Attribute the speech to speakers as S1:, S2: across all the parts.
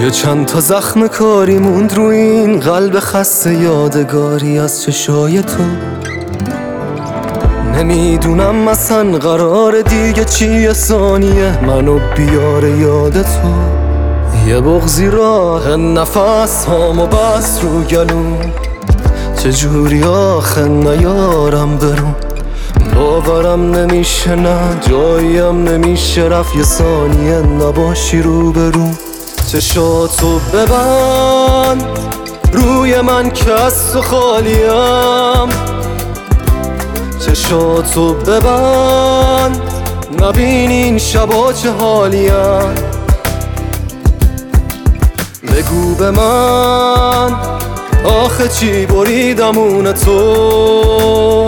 S1: یا چند تا زخم کاری موند رو این قلب خسته یادگاری از چشای تو. نمیدونم مثلا قرار دیگه چیه ثانیه منو بیاره یاد تو. یه بغضی راه نفس هامو بس رو گلوم، چجوری آخه نیارم برون. باورم نمیشه نه جاییم نمیشه رفت یه ثانیه نباشی رو برون. چشاتو ببند روی من که از تو خالیم، چشاتو ببند نبین این شبا چه حالیم. بگو به من آخه چی بریدمون تو.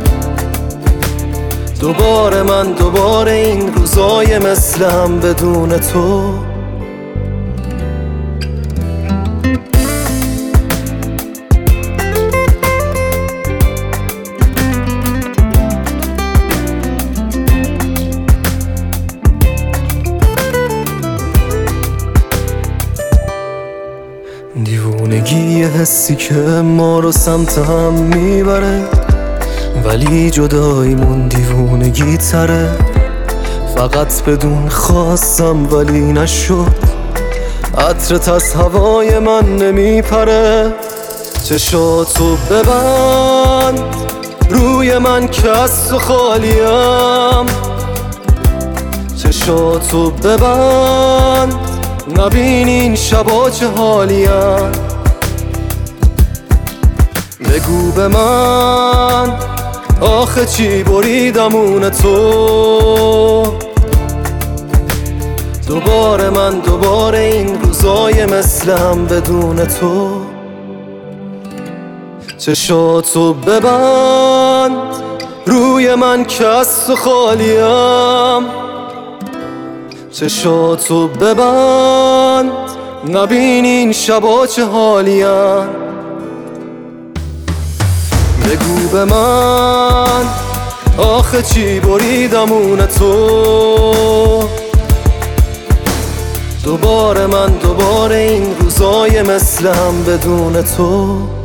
S1: دوباره این روزای مثلم بدون تو. دیوونگی یه حسی که ما رو سمت هم میبره، ولی جداییمون دیوونگی تره. فقط بدون خواستم ولی نشد، عطرت از هوای من نمیپره. چشاتو ببند روی من که از تو خالیم، چشاتو ببند نبین این شبا چه حالیم. بگو به من آخه چی بریدمون تو. دوباره این روزای مثلم بدون تو. چشاتو ببند روی من که از تو خالیم، چشاتو ببند نبین این شبا چه حالیم. بگو به من آخه چی بریدمون تو. دوباره این روزای مثلم بدون تو.